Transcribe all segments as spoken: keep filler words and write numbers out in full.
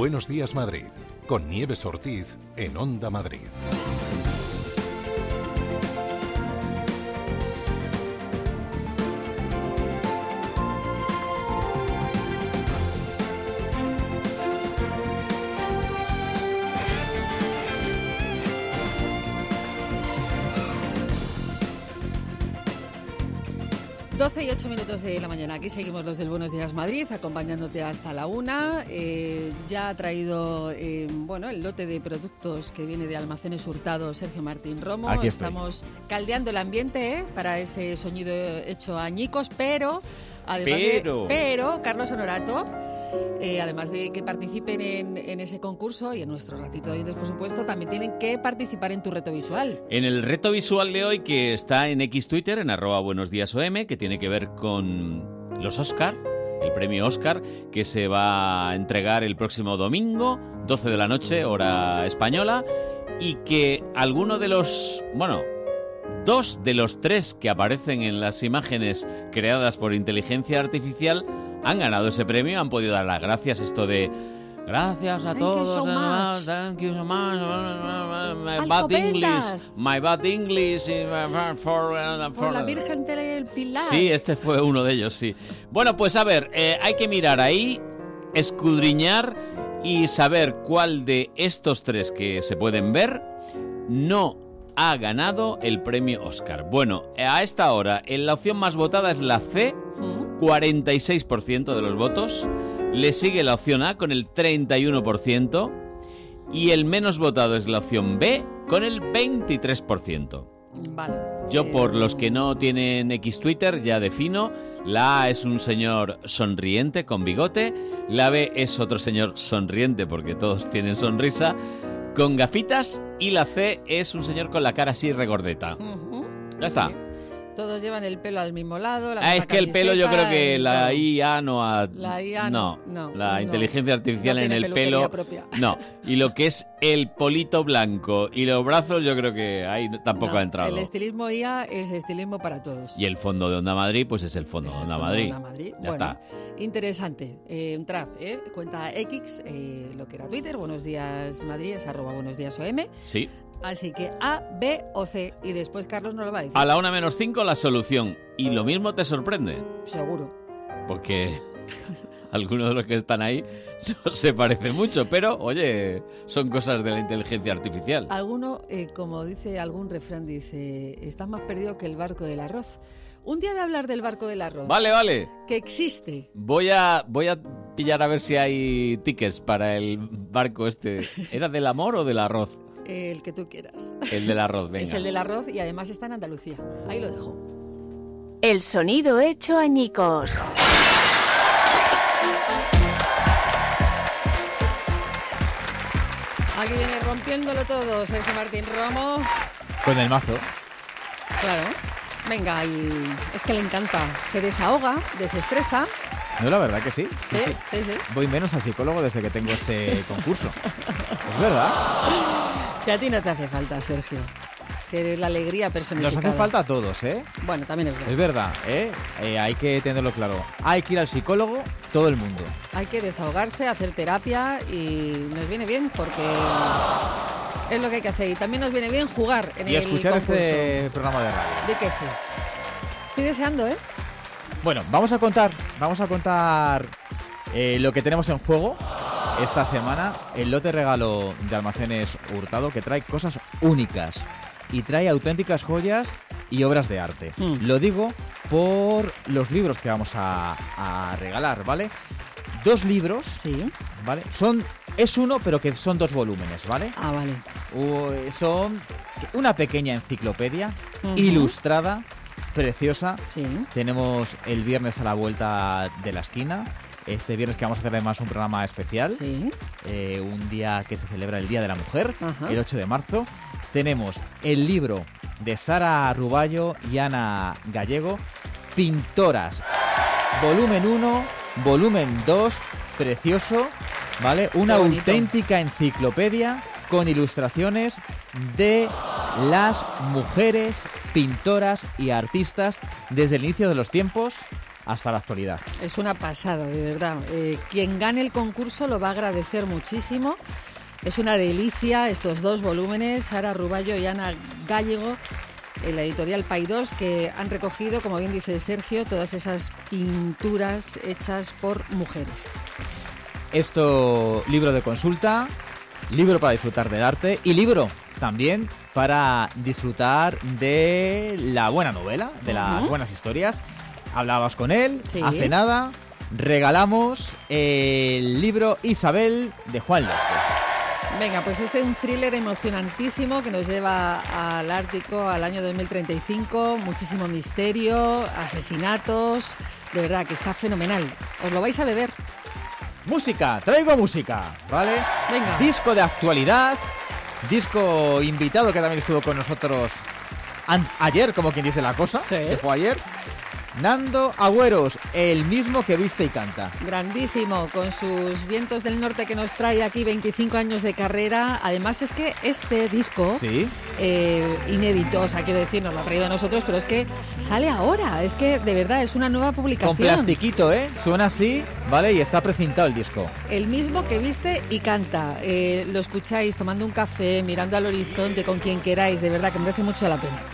Buenos Días Madrid, con Nieves Ortiz en Onda Madrid. doce y ocho minutos de la mañana. Aquí seguimos los del Buenos Días Madrid, acompañándote hasta la una. Eh, ya ha traído eh, bueno, el lote de productos que viene de Almacenes Hurtado Sergio Martín Romo. Aquí Estamos caldeando el ambiente ¿eh? para ese sonido hecho añicos, pero además pero, de, pero Carlos Honorato, eh, además de que participen en, en ese concurso y en nuestro ratito de oyentes, por supuesto, también tienen que participar en tu reto visual. En el reto visual de hoy, que está en X Twitter, en arroba Buenos Días O M, que tiene que ver con los Oscar, el premio Oscar, que se va a entregar el próximo domingo, doce de la noche, hora española, y que alguno de los, bueno, dos de los tres que aparecen en las imágenes creadas por inteligencia artificial han ganado ese premio, han podido dar las gracias, esto de gracias a Thank todos, you so much. thank you so much, my bad Alcobendas. English, my bad English for, for, for, Por la Virgen del Pilar. Sí, este fue uno de ellos, sí. Bueno, pues a ver, eh, hay que mirar ahí, escudriñar y saber cuál de estos tres que se pueden ver no ha ganado el premio Oscar. Bueno, a esta hora, en la opción más votada es la C, cuarenta y seis por ciento de los votos. Le sigue la opción A con el treinta y uno por ciento. Y el menos votado es la opción B con el veintitrés por ciento. Vale. Yo, eh... por los que no tienen X Twitter, ya defino. La A es un señor sonriente con bigote. La B es otro señor sonriente, porque todos tienen sonrisa, con gafitas. Y la C es un señor con la cara así regordeta. Uh-huh. Ya está. Sí. Todos llevan el pelo al mismo lado. La Ah, es que el pelo, yo creo que la todo. I A no ha... La I A no, no, no, la no. inteligencia artificial No en tiene el peluquería pelo... propia. No, y lo que es el polito blanco y los brazos, yo creo que ahí tampoco No, ha entrado. El estilismo I A es estilismo para todos. Y el fondo de Onda Madrid, pues es el fondo Es de el Onda fondo Madrid. de Onda Madrid. Ya Bueno, está. Interesante. Eh, entrad, eh, cuenta X, eh, lo que era Twitter, Buenos Días Madrid, es arroba Buenos Días O M. Sí. Así que A, B o C. Y después Carlos nos lo va a decir. A la una menos cinco la solución. Y lo mismo te sorprende. Seguro. Porque algunos de los que están ahí no se parece mucho, pero, oye, son cosas de la inteligencia artificial. Alguno, eh, como dice algún refrán, dice, estás más perdido que el barco del arroz. Un día de hablar del barco del arroz. Vale, vale. Que existe. Voy a, voy a pillar a ver si hay tickets para el barco este. ¿Era del amor o del arroz? El que tú quieras. El del arroz, venga. Es el del arroz y además está en Andalucía. Ahí lo dejo. El sonido hecho añicos. Aquí viene rompiéndolo todo Sergio Martín Romo. Con el mazo. Claro. Venga, y es que le encanta. Se desahoga, desestresa. No, la verdad que sí. Sí, Sí, sí. sí, sí. Voy menos al psicólogo desde que tengo este concurso. Es verdad. Si a ti no te hace falta, Sergio. Si eres la alegría personificada. Nos hace falta a todos, ¿eh? Bueno, también es verdad. Es verdad, ¿eh? Eh, Hay que tenerlo claro. Hay que ir al psicólogo todo el mundo. Hay que desahogarse, hacer terapia y nos viene bien porque es lo que hay que hacer. Y también nos viene bien jugar en Y el escuchar concurso. este programa de radio. ¿De qué sí? Estoy deseando, ¿eh? Bueno, vamos a contar, vamos a contar eh, lo que tenemos en juego esta semana. El lote regalo de Almacenes Hurtado, que trae cosas únicas y trae auténticas joyas y obras de arte. Mm. Lo digo por los libros que vamos a, a regalar, ¿vale? Dos libros, Sí. ¿vale? Son, es uno, pero que son dos volúmenes, ¿vale? Ah, vale. Uh, son una pequeña enciclopedia Ujú. ilustrada, preciosa. Sí. Tenemos el viernes a la vuelta de la esquina. Este viernes que vamos a hacer además un programa especial. Sí. Eh, un día que se celebra el Día de la Mujer, Ajá. el ocho de marzo. Tenemos el libro de Sara Ruballo y Ana Gallego, Pintoras, volumen uno, volumen dos, precioso, ¿vale? Una Qué bonito. auténtica enciclopedia con ilustraciones de las mujeres pintoras y artistas desde el inicio de los tiempos hasta la actualidad. Es una pasada, de verdad. Eh, quien gane el concurso lo va a agradecer muchísimo. Es una delicia estos dos volúmenes, Sara Ruballo y Ana Gallego, en la editorial Paidós, que han recogido, como bien dice Sergio, todas esas pinturas hechas por mujeres. Esto, libro de consulta, libro para disfrutar del arte y libro también para disfrutar de la buena novela, de las uh-huh. buenas historias. Hablabas con él, sí. hace nada, regalamos el libro Isabel de Juan Lastre. Venga, pues es un thriller emocionantísimo que nos lleva al Ártico, al año dos mil treinta y cinco, muchísimo misterio, asesinatos, de verdad que está fenomenal. Os lo vais a beber. Música, traigo música, ¿vale? Venga. Disco de actualidad, disco invitado que también estuvo con nosotros an- ayer, como quien dice la cosa, sí. que fue ayer. Nando Agüeros, el mismo que viste y canta. Grandísimo, con sus vientos del norte que nos trae aquí, veinticinco años de carrera. Además es que este disco, ¿sí? eh, inédito, o sea, quiero decir, nos lo ha traído a nosotros, pero es que sale ahora. Es que, de verdad, es una nueva publicación. Con plastiquito, ¿eh? Suena así, ¿vale? Y está precintado el disco. El mismo que viste y canta. Eh, lo escucháis tomando un café, mirando al horizonte, con quien queráis. De verdad que merece mucho la pena.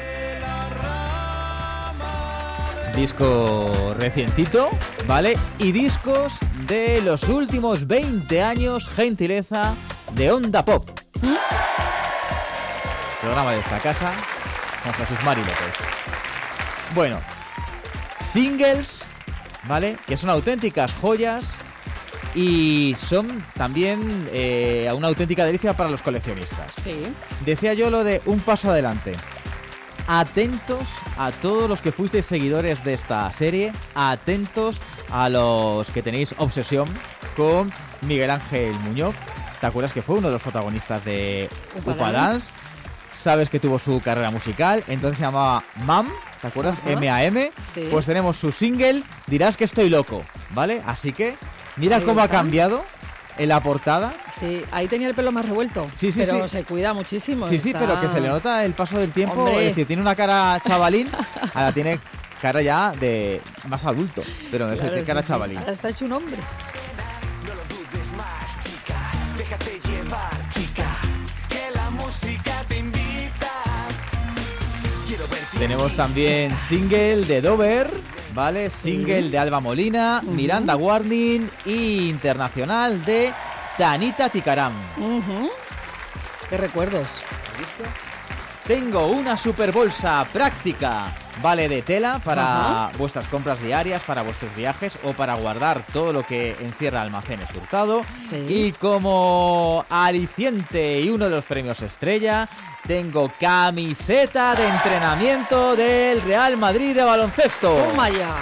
Disco recientito, ¿vale? Y discos de los últimos veinte años, gentileza de Onda Pop. ¿Mm? Programa de esta casa con Jesús Mari López. Bueno, singles, ¿vale? Que son auténticas joyas y son también eh, una auténtica delicia para los coleccionistas. Sí. Decía yo lo de un paso adelante. Atentos a todos los que fuisteis seguidores de esta serie, atentos a los que tenéis obsesión con Miguel Ángel Muñoz. ¿Te acuerdas que fue uno de los protagonistas de Upa Dance? Sabes que tuvo su carrera musical, entonces se llamaba Mam, ¿te acuerdas? Ajá. M A M. Sí. Pues tenemos su single, Dirás que estoy loco, ¿vale? Así que mira Ahí cómo está. ha cambiado en la portada. Sí, ahí tenía el pelo más revuelto. Sí, sí, pero sí. se cuida muchísimo. Sí, sí, está... pero que se le nota el paso del tiempo. Hombre. Es decir, tiene una cara chavalín, ahora tiene cara ya de más adulto. Pero es Claro, decir, cara sí, chavalín. sí. Ahora está hecho un hombre. No lo dudes más, chica. Déjate llevar, chica. Que la música te invita. Quiero verte. Tenemos también single de Dover, ¿vale? Single Sí. de Alba Molina, Uh-huh. Miranda Warning y internacional de Tanita Tikaram. Uh-huh. Qué recuerdos. Tengo una super bolsa práctica, vale, de tela para Ajá. vuestras compras diarias, para vuestros viajes o para guardar todo lo que encierra Almacenes Hurtado. Sí. Y como aliciente y uno de los premios estrella, tengo camiseta de entrenamiento del Real Madrid de baloncesto. ¡Toma ya!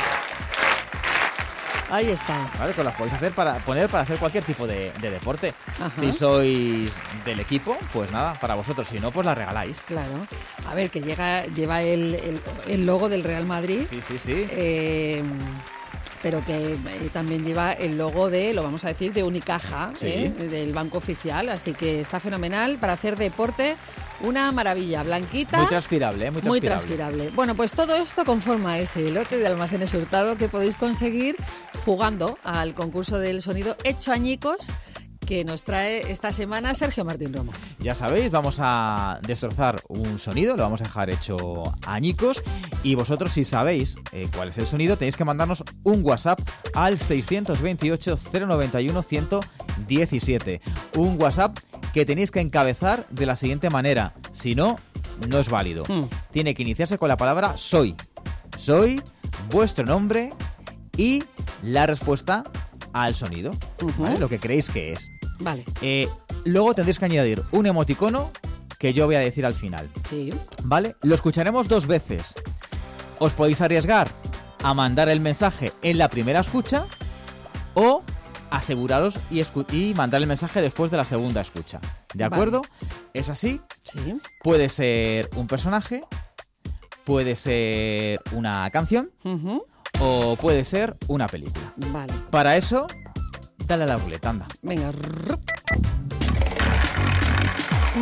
Ahí está. Vale, pues las podéis hacer para poner para hacer cualquier tipo de, de deporte. Ajá. Si sois del equipo, pues nada, para vosotros. Si no, pues la regaláis. Claro. A ver, que llega, lleva el, el, el logo del Real Madrid. Sí, sí, sí. Eh, pero que eh, también lleva el logo de, lo vamos a decir, de Unicaja, Sí. eh, del Banco Oficial. Así que está fenomenal para hacer deporte. Una maravilla, blanquita. Muy transpirable, ¿eh? Muy Muy transpirable. transpirable. Bueno, pues todo esto conforma ese lote de Almacenes Hurtado que podéis conseguir jugando al concurso del sonido hecho añicos que nos trae esta semana Sergio Martín Romo. Ya sabéis, vamos a destrozar un sonido, lo vamos a dejar hecho añicos y vosotros, si sabéis eh, cuál es el sonido, tenéis que mandarnos un WhatsApp al seiscientos veintiocho, cero noventa y uno, ciento diecisiete. Un WhatsApp que tenéis que encabezar de la siguiente manera, si no, no es válido. Mm. Tiene que iniciarse con la palabra soy. Soy, vuestro nombre y la respuesta al sonido, Ujú. ¿vale? Lo que creéis que es. Vale, Eh, luego tendréis que añadir un emoticono que yo voy a decir al final, sí. ¿vale? Lo escucharemos dos veces. Os podéis arriesgar a mandar el mensaje en la primera escucha o aseguraros y, escu- y mandar el mensaje después de la segunda escucha. ¿De Vale. acuerdo? ¿Es así? Sí. Puede ser un personaje, puede ser una canción Ujú. o puede ser una película. Vale. Para eso, dale a la ruleta, anda. Venga. rrr.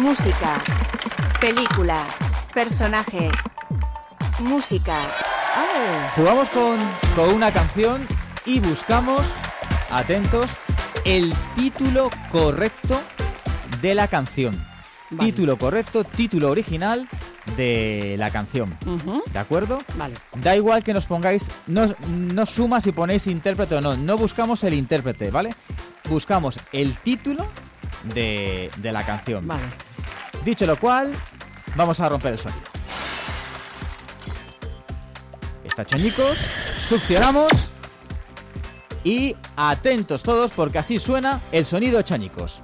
Música. Película. Personaje. Música. Ah, Jugamos con, con una canción y buscamos, atentos, el título correcto de la canción. Vale. Título correcto, título original de la canción. Uh-huh. ¿De acuerdo? Vale. Da igual que nos pongáis, no, no suma si ponéis intérprete o no, no buscamos el intérprete, ¿vale? Buscamos el título de, de la canción. Vale. Dicho lo cual, vamos a romper el sonido. Está hecho, chicos. Succionamos. Y atentos todos porque así suena el sonido chañicos.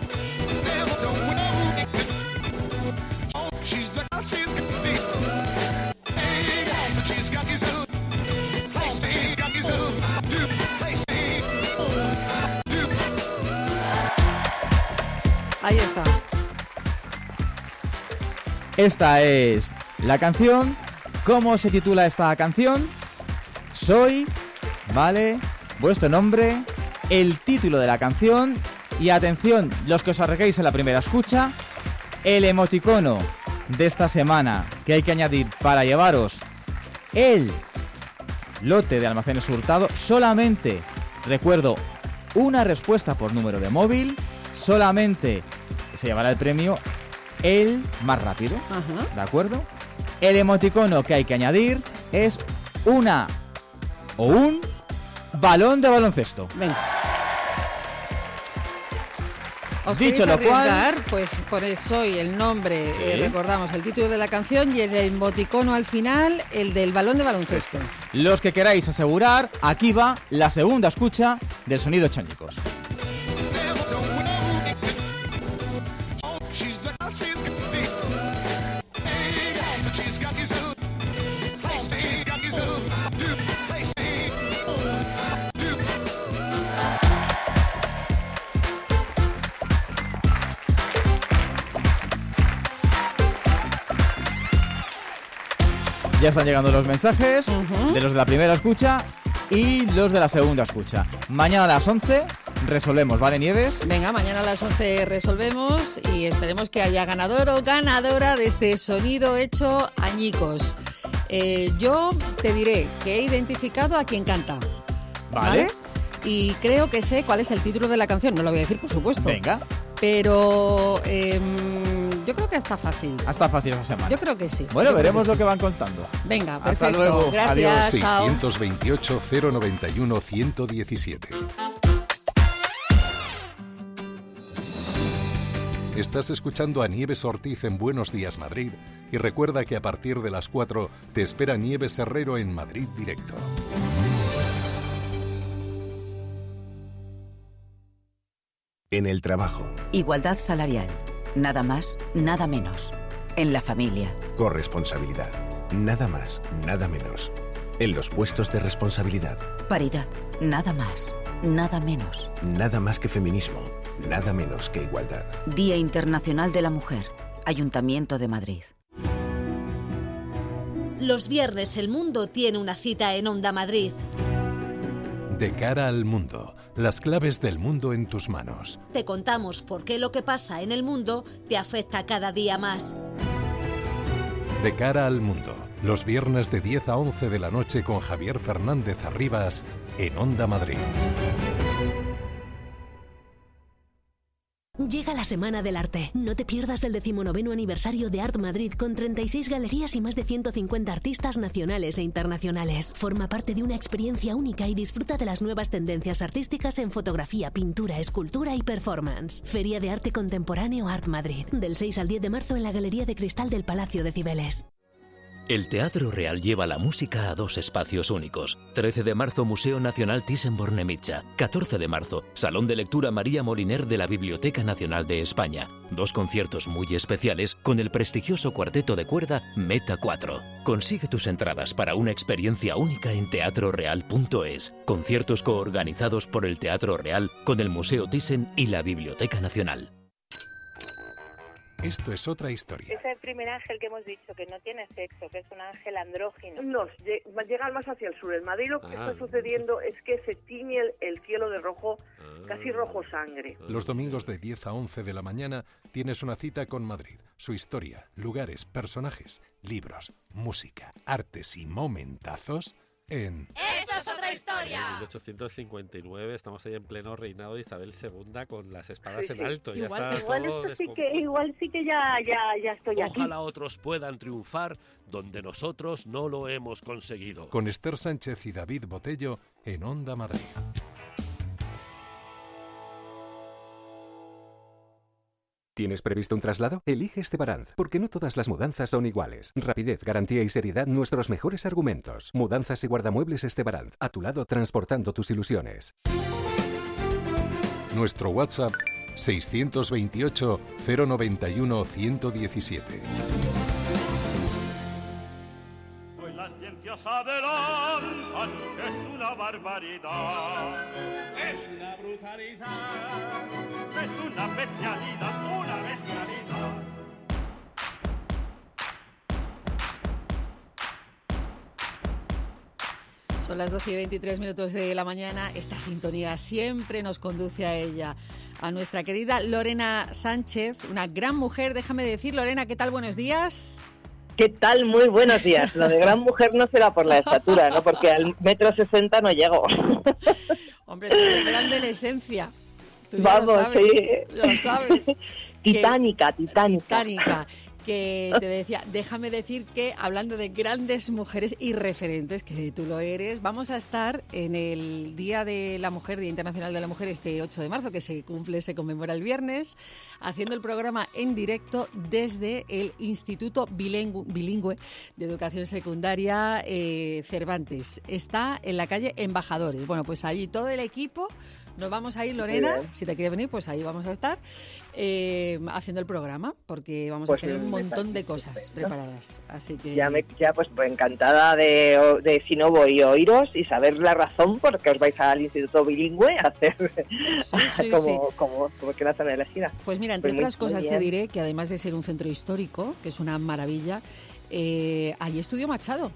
Ahí está. Esta es la canción. ¿Cómo se titula esta canción? Soy, ¿vale? Vuestro nombre, el título de la canción y atención, los que os arreguéis en la primera escucha, el emoticono de esta semana que hay que añadir para llevaros el lote de Almacenes Hurtado. Solamente, recuerdo, una respuesta por número de móvil, solamente se llevará el premio el más rápido. Ajá. ¿De acuerdo? El emoticono que hay que añadir es una o un balón de baloncesto. Venga. ¿Os Dicho lo cual, pues ponéis soy el nombre, sí. eh, recordamos el título de la canción y el emoticono al final, el del balón de baloncesto. Los que queráis asegurar, aquí va la segunda escucha del sonido chañicos. Ya están llegando los mensajes uh-huh. de los de la primera escucha y los de la segunda escucha. Mañana a las once resolvemos, ¿vale, Nieves? Venga, mañana a las once resolvemos y esperemos que haya ganador o ganadora de este sonido hecho añicos. Eh, yo te diré que he identificado a quien canta. Vale. ¿Vale? Y creo que sé cuál es el título de la canción. No lo voy a decir, por supuesto. Venga. Pero eh, yo creo que está fácil. Está fácil esa semana. Yo creo que sí. Bueno, yo veremos que lo que van contando. Venga, perfecto. Hasta luego. Gracias. Adiós. seiscientos veintiocho, cero noventa y uno, ciento diecisiete. Estás escuchando a Nieves Ortiz en Buenos Días Madrid y recuerda que a partir de las cuatro te espera Nieves Herrero en Madrid Directo. En el trabajo. Igualdad salarial. Nada más, nada menos. En la familia. Corresponsabilidad. Nada más, nada menos. En los puestos de responsabilidad. Paridad. Nada más, nada menos. Nada más que feminismo. Nada menos que igualdad. Día Internacional de la Mujer. Ayuntamiento de Madrid. Los viernes el mundo tiene una cita en Onda Madrid. De cara al mundo, las claves del mundo en tus manos. Te contamos por qué lo que pasa en el mundo te afecta cada día más. De cara al mundo, los viernes de diez a once de la noche con Javier Fernández Arribas en Onda Madrid. Llega la Semana del Arte. No te pierdas el decimonoveno aniversario de Art Madrid con treinta y seis galerías y más de ciento cincuenta artistas nacionales e internacionales. Forma parte de una experiencia única y disfruta de las nuevas tendencias artísticas en fotografía, pintura, escultura y performance. Feria de Arte Contemporáneo Art Madrid. Del seis al diez de marzo en la Galería de Cristal del Palacio de Cibeles. El Teatro Real lleva la música a dos espacios únicos. trece de marzo, Museo Nacional Thyssen-Bornemisza. catorce de marzo, Salón de Lectura María Moliner de la Biblioteca Nacional de España. Dos conciertos muy especiales con el prestigioso cuarteto de cuerda Meta cuatro. Consigue tus entradas para una experiencia única en teatro real punto es. Conciertos coorganizados por el Teatro Real con el Museo Thyssen y la Biblioteca Nacional. Esto es otra historia. Es el primer ángel que hemos dicho que no tiene sexo, que es un ángel andrógino. No, llegan más hacia el sur. En Madrid lo que ah, está sucediendo es que se tiñe el, el cielo de rojo, ah, casi rojo sangre. Los domingos de diez a once de la mañana tienes una cita con Madrid. Su historia, lugares, personajes, libros, música, artes y momentazos en... ¡Esto es otra historia! En mil ochocientos cincuenta y nueve estamos ahí en pleno reinado de Isabel segunda con las espadas sí, en alto. Igual, ya está igual, todo sí que, igual sí que ya, ya, ya estoy Ojalá aquí. Ojalá otros puedan triunfar donde nosotros no lo hemos conseguido. Con Esther Sánchez y David Botello en Onda Madrid. ¿Tienes previsto un traslado? Elige Estebaranz, porque no todas las mudanzas son iguales. Rapidez, garantía y seriedad, nuestros mejores argumentos. Mudanzas y guardamuebles Estebaranz, a tu lado transportando tus ilusiones. Nuestro WhatsApp seiscientos veintiocho, cero noventa y uno, ciento diecisiete. Hoy las ciencias adelantan que es una barbaridad, es una brutalidad, es una bestialidad, una bestialidad. Son las doce y veintitrés minutos de la mañana. Esta sintonía siempre nos conduce a ella, a nuestra querida Lorena Sánchez, una gran mujer. Déjame decir, Lorena, ¿qué tal? Buenos días. ¿Qué tal? Muy buenos días. Lo de gran mujer no será por la estatura, ¿no? Porque al metro sesenta no llego. Hombre, tú eres grande en esencia. Tú Vamos, ya lo sabes, sí. Lo sabes. Titánica, que, titánica. Titánica. Que te decía, déjame decir que hablando de grandes mujeres y referentes, que tú lo eres, vamos a estar en el Día de la Mujer, Día Internacional de la Mujer, este ocho de marzo, que se cumple, se conmemora el viernes, haciendo el programa en directo desde el Instituto Bilingüe, Bilingüe de Educación Secundaria eh, Cervantes. Está en la calle Embajadores. Bueno, pues allí todo el equipo... Nos vamos a ir, Lorena, si te quiere venir, pues ahí vamos a estar eh, haciendo el programa, porque vamos pues a tener un montón de cosas preparadas. Así que ya, me, ya pues, pues encantada de, de si no voy a oíros y saber la razón por qué os vais al Instituto Bilingüe a hacer sí, sí, como, sí. como, como que la zona de la esquina. Pues mira, entre pues otras muy, cosas muy te diré que además de ser un centro histórico, que es una maravilla, eh, allí estudió Machado.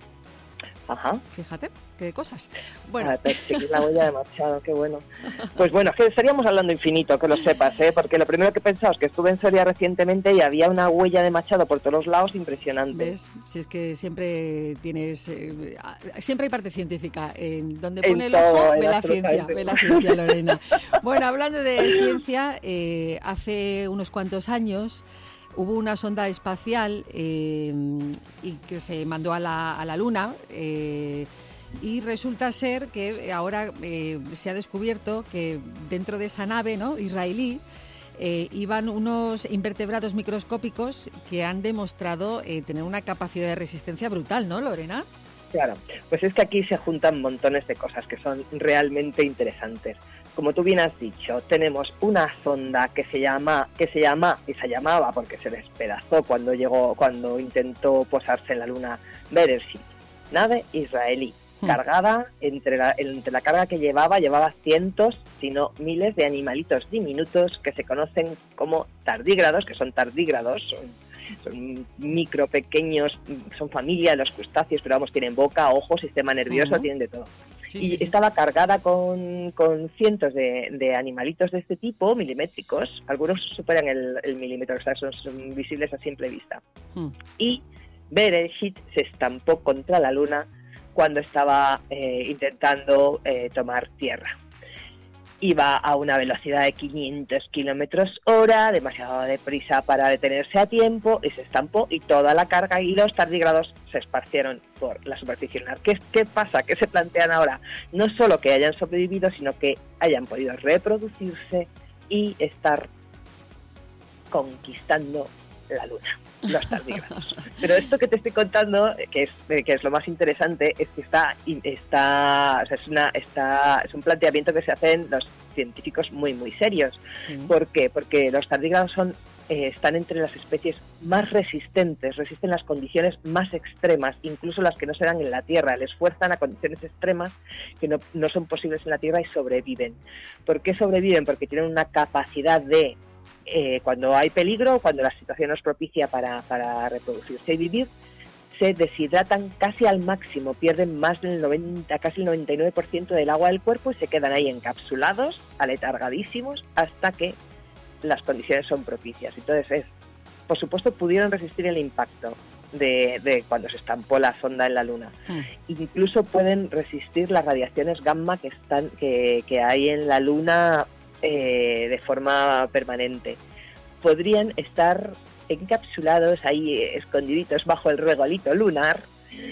Ajá. Fíjate, qué cosas. Bueno. Ah, la huella de Machado, qué bueno. Pues bueno, que estaríamos hablando infinito, que lo sepas, ¿eh? Porque lo primero que he pensado es que estuve en Soria recientemente y había una huella de Machado por todos los lados impresionante. ¿Ves? Si es que siempre tienes... Eh, siempre hay parte científica. En donde pone en el todo, ojo, ve la ciencia, ve la ciencia, Lorena. Bueno, hablando de ciencia, eh, hace unos cuantos años... Hubo una sonda espacial eh, y que se mandó a la, a la Luna eh, y resulta ser que ahora eh, se ha descubierto que dentro de esa nave, ¿no?, israelí eh, iban unos invertebrados microscópicos que han demostrado eh, tener una capacidad de resistencia brutal, ¿no, Lorena? Claro, pues es que aquí se juntan montones de cosas que son realmente interesantes. Como tú bien has dicho, tenemos una sonda que se llama, que se llama y se llamaba porque se despedazó cuando llegó, cuando intentó posarse en la Luna, Bereshit, nave israelí, hmm. cargada entre la, entre la carga que llevaba, llevaba cientos, si no miles de animalitos diminutos que se conocen como tardígrados, que son tardígrados, son, son micro pequeños, son familia de los crustáceos, pero vamos, tienen boca, ojos, sistema nervioso, uh-huh. tienen de todo. Sí, y sí, sí. estaba cargada con, con cientos de, de animalitos de este tipo, milimétricos, algunos superan el, el milímetro, o sea, son, son visibles a simple vista. Hmm. Y Bereshit se estampó contra la Luna cuando estaba eh, intentando eh, tomar tierra. Iba a una velocidad de quinientos kilómetros hora, demasiado deprisa para detenerse a tiempo, y se estampó y toda la carga y los tardígrados se esparcieron por la superficie lunar. ¿Qué, qué pasa? ¿Qué se plantean ahora? No solo que hayan sobrevivido, sino que hayan podido reproducirse y estar conquistando la Luna, los tardígrados. Pero esto que te estoy contando, que es, que es lo más interesante, es que está, está, o sea, es, una, está, es un planteamiento que se hacen los científicos muy, muy serios. Sí. ¿Por qué? Porque los tardígrados son, eh, están entre las especies más resistentes, resisten las condiciones más extremas, incluso las que no se dan en la Tierra, les fuerzan a condiciones extremas que no, no son posibles en la Tierra y sobreviven. ¿Por qué sobreviven? Porque tienen una capacidad de eh, cuando hay peligro, cuando la situación no es propicia para, para reproducirse y vivir, se deshidratan casi al máximo, pierden más del noventa, casi el noventa y nueve por ciento del agua del cuerpo y se quedan ahí encapsulados, aletargadísimos, hasta que las condiciones son propicias. Entonces, es, por supuesto, pudieron resistir el impacto de, de cuando se estampó la sonda en la Luna. Mm. Incluso pueden resistir las radiaciones gamma que están que, que hay en la Luna eh, de forma permanente. Podrían estar encapsulados ahí, escondiditos bajo el regolito lunar,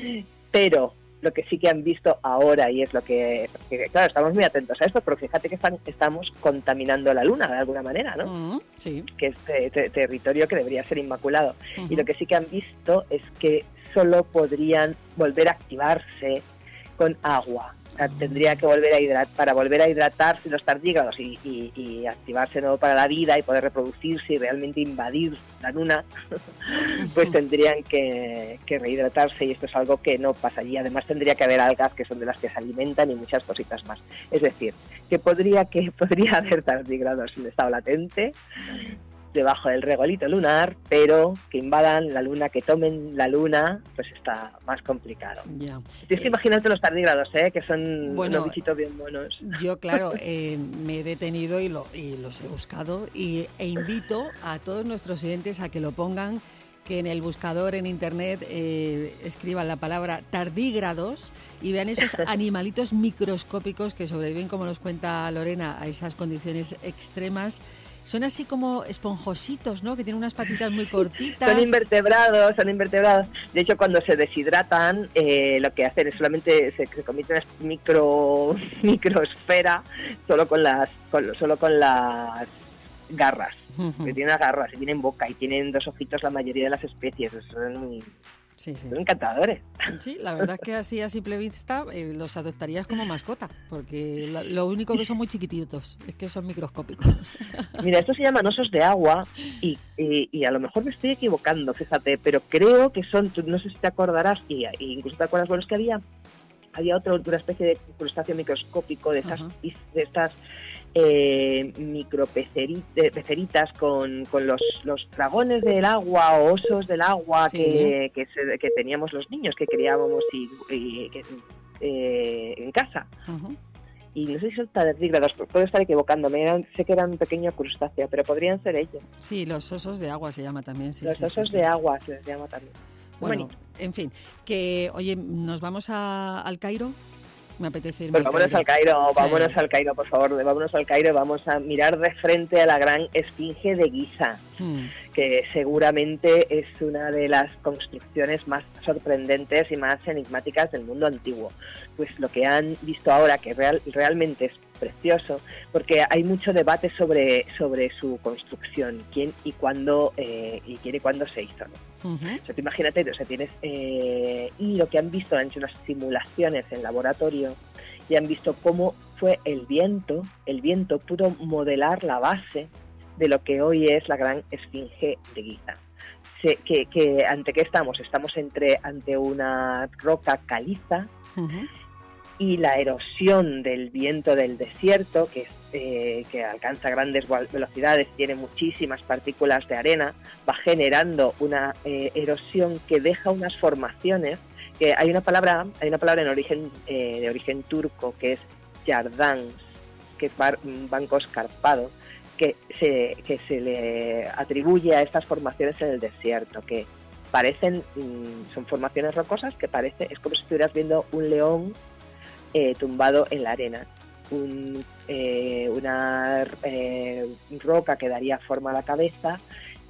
pero lo que sí que han visto ahora, y es lo que, que claro, estamos muy atentos a esto, porque fíjate que están, estamos contaminando la Luna de alguna manera, ¿no? Uh-huh, sí. Que es te, te, territorio que debería ser inmaculado. Uh-huh. Y lo que sí que han visto es que solo podrían volver a activarse con agua. O sea, tendría que volver a hidratar, para volver a hidratarse los tardígrados y, y, y activarse de nuevo para la vida y poder reproducirse y realmente invadir la Luna, pues tendrían que, que rehidratarse, y esto es algo que no pasaría. Además tendría que haber algas que son de las que se alimentan y muchas cositas más. Es decir, que podría que podría haber tardígrados en estado latente debajo del regolito lunar, pero que invadan la Luna, que tomen la Luna, pues está más complicado. Ya. Tienes que eh, imaginarte los tardígrados, ¿eh? Que son bueno, unos bichitos bien monos. Yo, claro, eh, me he detenido y, lo, y los he buscado, y, e invito a todos nuestros oyentes a que lo pongan, que en el buscador en internet eh, escriban la palabra tardígrados y vean esos animalitos microscópicos que sobreviven, como nos cuenta Lorena, a esas condiciones extremas. Son así como esponjositos, ¿no? Que tienen unas patitas muy cortitas. Son invertebrados, son invertebrados. De hecho, cuando se deshidratan, eh, lo que hacen es solamente se, se convierte en una micro microesfera, solo con las con, solo con las garras. Uh-huh. Que tienen las garras y tienen boca y tienen dos ojitos la mayoría de las especies. Son muy Sí, sí. Son encantadores. Sí, la verdad es que así a simple vista eh, los adoptarías como mascota, porque lo, lo único que son muy chiquititos, es que son microscópicos. Mira, estos se llaman osos de agua y, y, y a lo mejor me estoy equivocando, fíjate, pero creo que son, tú, no sé si te acordarás, y, y incluso te acuerdas, bueno, es que había, había otra, otra especie de crustáceo microscópico de estas, uh-huh. de estas Eh, micropeceritas con, con los, los dragones del agua o osos del agua sí. que, que, se, que teníamos los niños que criábamos y, y que, eh, en casa. Uh-huh. Y no sé si son tardígrados, puedo estar equivocándome, eran, sé que eran un pequeño crustáceo, pero podrían ser ellos. Sí, los osos de agua se llama también. Sí, los sí, osos sí, de sí. agua se les llama también. Bueno, bonito. En fin, que oye, ¿nos vamos a, al Cairo? Me apetece irme pues al vámonos Cairo. al Cairo, Sí. vámonos al Cairo, por favor, vámonos al Cairo, vamos a mirar de frente a la gran esfinge de Giza, Hmm. que seguramente es una de las construcciones más sorprendentes y más enigmáticas del mundo antiguo. Pues lo que han visto ahora, que real, realmente es precioso, porque hay mucho debate sobre, sobre su construcción, quién y cuándo eh, y quién y cuándo se hizo, ¿no? Uh-huh. O sea, tú imagínate, o sea, tienes eh, y lo que han visto, han hecho unas simulaciones en laboratorio y han visto cómo fue el viento, el viento pudo modelar la base de lo que hoy es la gran esfinge de Giza. Se, que, que ante qué estamos, estamos entre ante una roca caliza uh-huh. y la erosión del viento del desierto, que es Eh, que alcanza grandes velocidades, tiene muchísimas partículas de arena, va generando una eh, erosión que deja unas formaciones, que hay una palabra, hay una palabra en origen eh, de origen turco que es yardans, que es bar, banco escarpado, que se, que se le atribuye a estas formaciones en el desierto, que parecen, son formaciones rocosas que parece, es como si estuvieras viendo un león eh, tumbado en la arena. Un, eh, una eh, roca que daría forma a la cabeza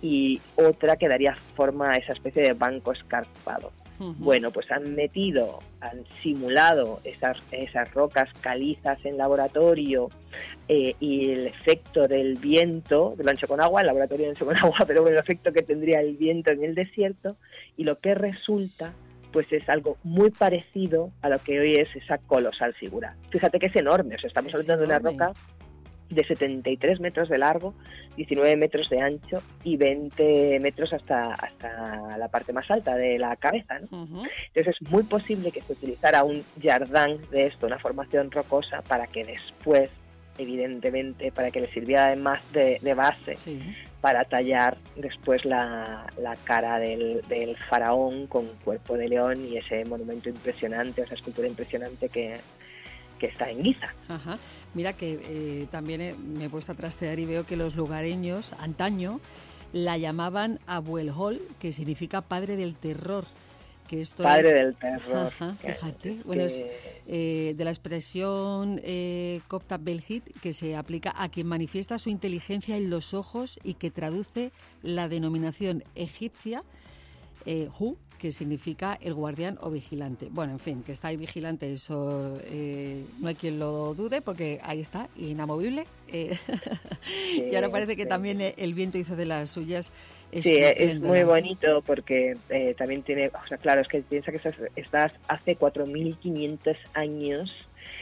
y otra que daría forma a esa especie de banco escarpado. Uh-huh. Bueno, pues han metido, han simulado esas, esas rocas calizas en laboratorio eh, y el efecto del viento, que lo han hecho con agua, el laboratorio lo han hecho con agua, pero bueno, el efecto que tendría el viento en el desierto, y lo que resulta pues es algo muy parecido a lo que hoy es esa colosal figura. Fíjate que es enorme, o sea, estamos hablando de una roca de setenta y tres metros de largo, diecinueve metros de ancho y veinte metros hasta, hasta la parte más alta de la cabeza, ¿no? Uh-huh. Entonces es muy posible que se utilizara un yardán de esto, una formación rocosa, para que después evidentemente, para que le sirviera además de, de base sí. para tallar después la, la cara del, del faraón con cuerpo de león y ese monumento impresionante, esa escultura impresionante que, que está en Giza. Ajá. Mira que eh, también eh, me he puesto a trastear y veo que los lugareños, antaño, la llamaban Abuelhol, que significa padre del terror. Que esto padre es... del terror. Ajá, fíjate. Es bueno, que... es eh, de la expresión eh, copta belhit, que se aplica a quien manifiesta su inteligencia en los ojos y que traduce la denominación egipcia eh, Hu, que significa el guardián o vigilante. Bueno, en fin, que está ahí vigilante, eso eh, no hay quien lo dude, porque ahí está, inamovible. Eh, sí, y ahora parece que sí. también el viento hizo de las suyas. Sí, es muy bonito porque eh, también tiene, o sea, claro, es que piensa que estás, estás hace cuatro mil quinientos años,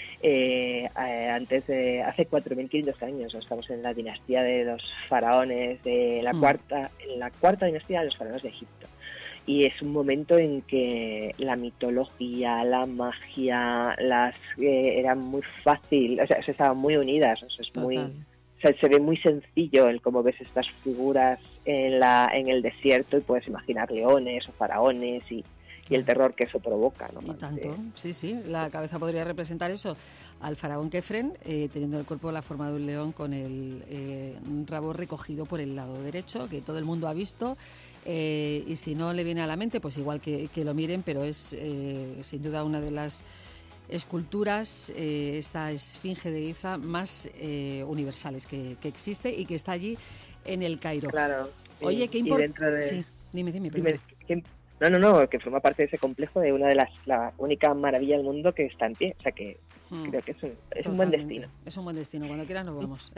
eh, eh, antes de, hace cuatro mil quinientos años, estamos en la dinastía de los faraones, de la mm. cuarta, en la cuarta dinastía de los faraones de Egipto. Y es un momento en que la mitología, la magia, las eh, eran muy fácil, o sea, se estaban muy unidas, o sea, es muy, o sea, se ve muy sencillo el cómo ves estas figuras en la en el desierto y puedes imaginar leones o faraones y, y el terror que eso provoca, ¿no? Y tanto, sí, sí, la cabeza podría representar eso, al faraón Kefren, eh, teniendo el cuerpo la forma de un león con el eh, rabo recogido por el lado derecho, que todo el mundo ha visto, eh, y si no le viene a la mente, pues igual que, que lo miren, pero es eh, sin duda una de las esculturas, eh, esa esfinge de Giza más eh, universales que, que existe y que está allí en el Cairo. Claro. Oye, y, qué importante. De... Sí, dime, dime. dime ¿qué... No, no, no, que forma parte de ese complejo de una de las, la única maravilla del mundo que está en pie, o sea que hmm. creo que es un, es un buen destino. Es un buen destino, cuando quieras nos vamos.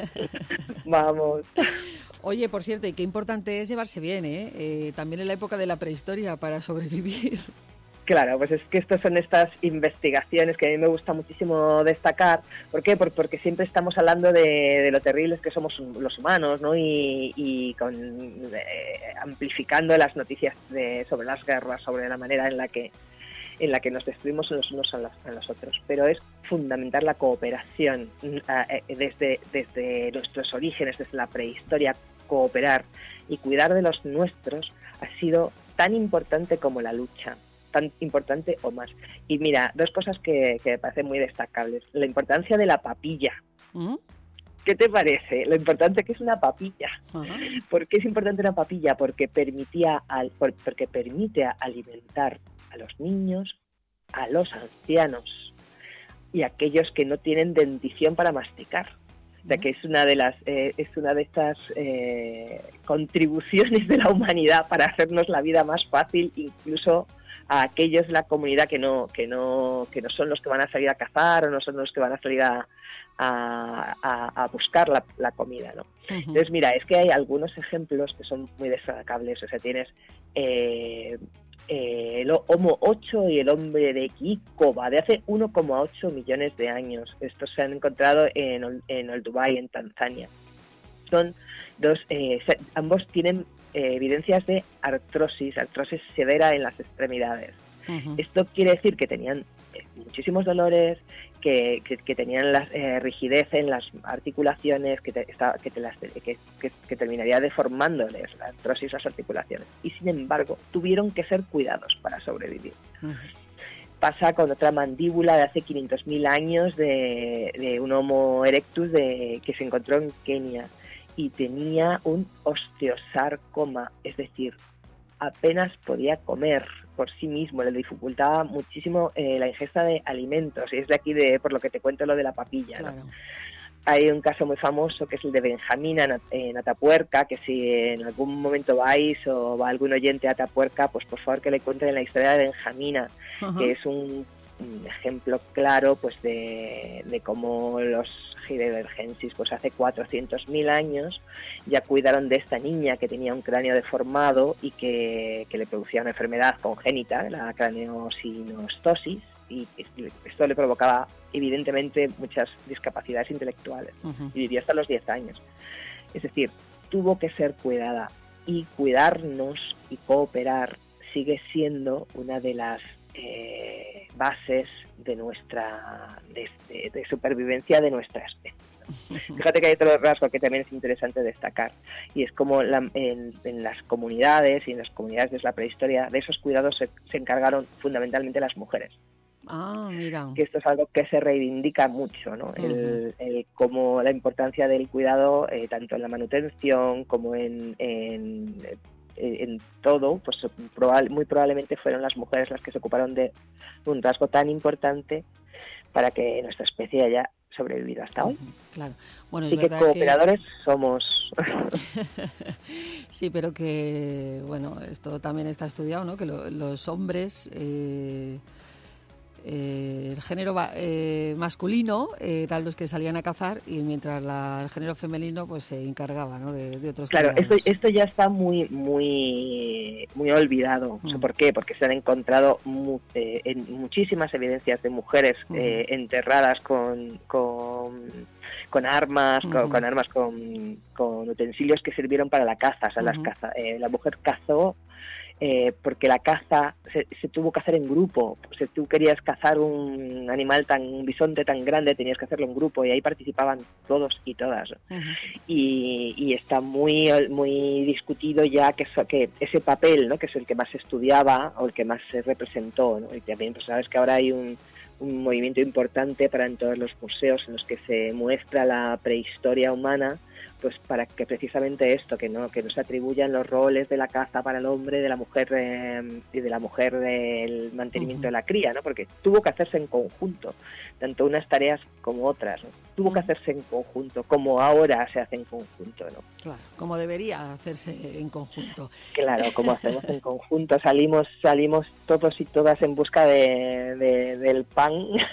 Vamos. Oye, por cierto, y qué importante es llevarse bien, ¿eh? eh también en la época de la prehistoria para sobrevivir. Claro, pues es que estas son estas investigaciones que a mí me gusta muchísimo destacar. ¿Por qué? Porque siempre estamos hablando de, de lo terribles que somos los humanos, ¿no? Y, y con, eh, amplificando las noticias de, sobre las guerras, sobre la manera en la que en la que nos destruimos los unos a los, a los otros. Pero es fundamental la cooperación eh, desde, desde nuestros orígenes, desde la prehistoria. Cooperar y cuidar de los nuestros ha sido tan importante como la lucha. Tan importante o más. Y mira, dos cosas que, que me parecen muy destacables. La importancia de la papilla. ¿Mm? ¿Qué te parece? Lo importante que es una papilla. Uh-huh. ¿Por qué es importante una papilla? Porque permitía al, porque permite alimentar a los niños, a los ancianos y a aquellos que no tienen dentición para masticar. O sea, que es una de las eh, es una de estas eh, contribuciones de la humanidad para hacernos la vida más fácil, incluso a aquellos de la comunidad que no que no que no son los que van a salir a cazar o no son los que van a salir a, a, a buscar la, la comida, ¿no? Uh-huh. Entonces, mira, es que hay algunos ejemplos que son muy destacables. O sea, tienes eh, eh, el Homo ocho y el hombre de Kikoba, de hace uno coma ocho millones de años. Estos se han encontrado en, en Olduvai, en Tanzania. Son dos, eh, ambos tienen Eh, evidencias de artrosis, artrosis severa en las extremidades. Uh-huh. Esto quiere decir que tenían eh, muchísimos dolores, que, que, que tenían la eh, rigidez en las articulaciones, que, te, está, que, te las, que, que, que terminaría deformándoles la artrosis las articulaciones. Y sin embargo, tuvieron que ser cuidados para sobrevivir. Uh-huh. Pasa con otra mandíbula de hace quinientos mil años de, de un Homo erectus de, que se encontró en Kenia. Y tenía un osteosarcoma, es decir, apenas podía comer por sí mismo, le dificultaba muchísimo eh, la ingesta de alimentos, y es de aquí de por lo que te cuento lo de la papilla, ¿no? Claro. Hay un caso muy famoso que es el de Benjamín en Atapuerca, que si en algún momento vais o va algún oyente a Atapuerca, pues por favor que le cuenten la historia de Benjamina, uh-huh. que es un un ejemplo claro pues de, de cómo los heidelbergensis pues hace cuatrocientos mil años ya cuidaron de esta niña que tenía un cráneo deformado y que, que le producía una enfermedad congénita, la craneosinostosis, y esto le provocaba evidentemente muchas discapacidades intelectuales. Uh-huh. Y vivió hasta los diez años. Es decir, tuvo que ser cuidada, y cuidarnos y cooperar sigue siendo una de las eh, bases de nuestra de, de, de supervivencia de nuestra especie. Fíjate que hay otro rasgo que también es interesante destacar, y es como la, en, en las comunidades y en las comunidades de la prehistoria, de esos cuidados se, se encargaron fundamentalmente las mujeres. Ah, mira. Que esto es algo que se reivindica mucho, ¿no? Uh-huh. El, el como la importancia del cuidado, eh, tanto en la manutención como en, en, en todo, pues probable, muy probablemente fueron las mujeres las que se ocuparon de un rasgo tan importante para que nuestra especie haya sobrevivido hasta hoy. Claro. Bueno, es Así que verdad cooperadores que... somos. Sí, pero que, bueno, esto también está estudiado, ¿no? Que lo, los hombres... Eh... Eh, el género eh, masculino eh, eran los que salían a cazar, y mientras la, el género femenino pues se encargaba, ¿no? de, de otros claro, cuidados. esto, esto ya está muy muy muy olvidado. Mm. ¿Por qué? Porque se han encontrado mu eh, en muchísimas evidencias de mujeres mm. eh, enterradas con, con, con armas, mm. con, con armas con, con utensilios que sirvieron para la caza. O sea, mm. las caza, eh, la mujer cazó Eh, porque la caza se, se tuvo que hacer en grupo. Si tú querías cazar un animal tan, un bisonte tan grande, tenías que hacerlo en grupo, y ahí participaban todos y todas. Uh-huh. y, y está muy muy discutido ya que, eso, que ese papel, ¿no? Que es el que más se estudiaba o el que más se representó, ¿no? Y también pues sabes que ahora hay un, un movimiento importante para en todos los museos en los que se muestra la prehistoria humana, pues para que precisamente esto, que no que no se atribuyan los roles de la caza para el hombre, de la mujer eh, y de la mujer del mantenimiento uh-huh. de la cría, ¿no? Porque tuvo que hacerse en conjunto, tanto unas tareas como otras, ¿no? Tuvo uh-huh. que hacerse en conjunto, como ahora se hace en conjunto, ¿no? Claro, como debería hacerse en conjunto. Claro, como hacemos en conjunto, salimos salimos todos y todas en busca de, de del pan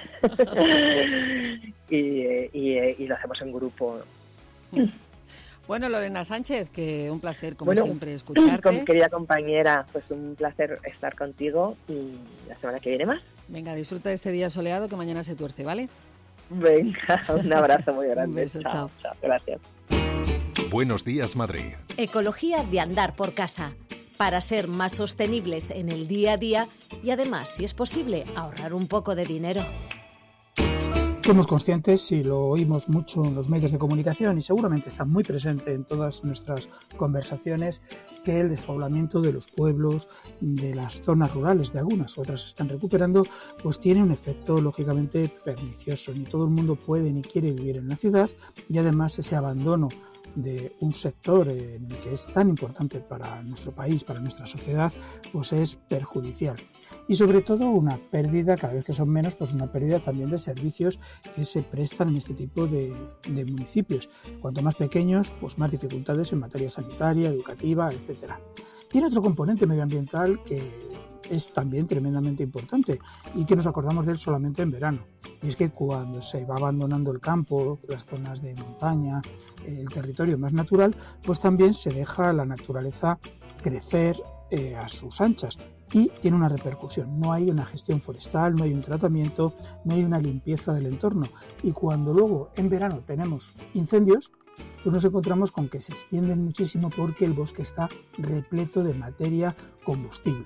y, y, y lo hacemos en grupo, ¿no? Bueno, Lorena Sánchez, que un placer, como bueno, siempre, escucharte. Con, querida compañera, pues un placer estar contigo, y la semana que viene más. Venga, disfruta de este día soleado, que mañana se tuerce, ¿vale? Venga, un abrazo muy grande. Un beso, chao. chao. chao. Gracias. Buenos días, Madrid. Ecología de andar por casa, para ser más sostenibles en el día a día y además, si es posible, ahorrar un poco de dinero. Somos conscientes, y lo oímos mucho en los medios de comunicación y seguramente está muy presente en todas nuestras conversaciones, que el despoblamiento de los pueblos, de las zonas rurales, de algunas, otras se están recuperando, pues tiene un efecto lógicamente pernicioso. Ni todo el mundo puede ni quiere vivir en la ciudad, y además ese abandono de un sector eh, que es tan importante para nuestro país, para nuestra sociedad, pues es perjudicial. Y sobre todo una pérdida, cada vez que son menos, pues una pérdida también de servicios que se prestan en este tipo de, de municipios. Cuanto más pequeños, pues más dificultades en materia sanitaria, educativa, etcétera. Tiene otro componente medioambiental que es también tremendamente importante y que nos acordamos de él solamente en verano. Y es que cuando se va abandonando el campo, las zonas de montaña, el territorio más natural, pues también se deja la naturaleza crecer eh, a sus anchas. Y tiene una repercusión. No hay una gestión forestal, no hay un tratamiento, no hay una limpieza del entorno. Y cuando luego en verano tenemos incendios, pues nos encontramos con que se extienden muchísimo porque el bosque está repleto de materia combustible,